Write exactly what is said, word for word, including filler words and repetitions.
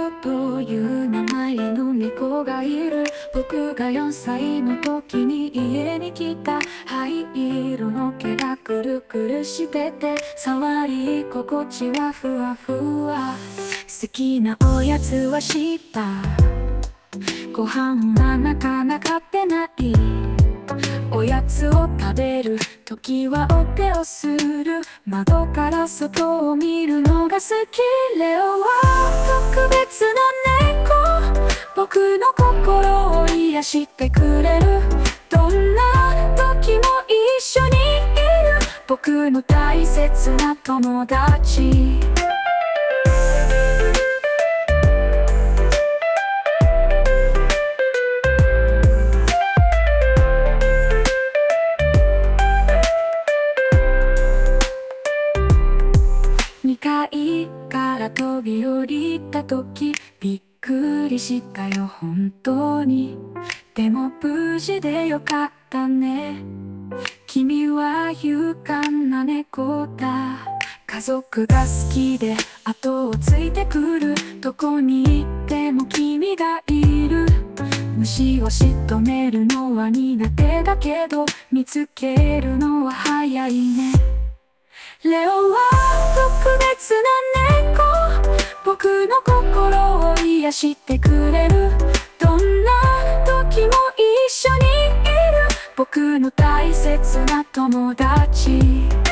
オという名前の猫がいる。僕がよんさいの時に家に来た。灰色の毛がくるくるしてて、触り心地はふわふわ。好きなおやつはシーター。ご飯はなかなか食べない。おやつを食べるときはお手をする。窓から外を見るのが好き。レオは特別な猫。僕の心を癒してくれる。どんな時も一緒にいる。僕の大切な友達。にかいから飛び降りた時びっくりしたよ本当に。でも無事でよかったね。君は勇敢な猫だ。家族が好きで後をついてくる。どこに行っても君がいる。虫を仕留めるのは苦手だけど見つけるのは早いね。レオは特別な猫。僕の心を癒してくれる。どんな時も一緒にいる。僕の大切な友達。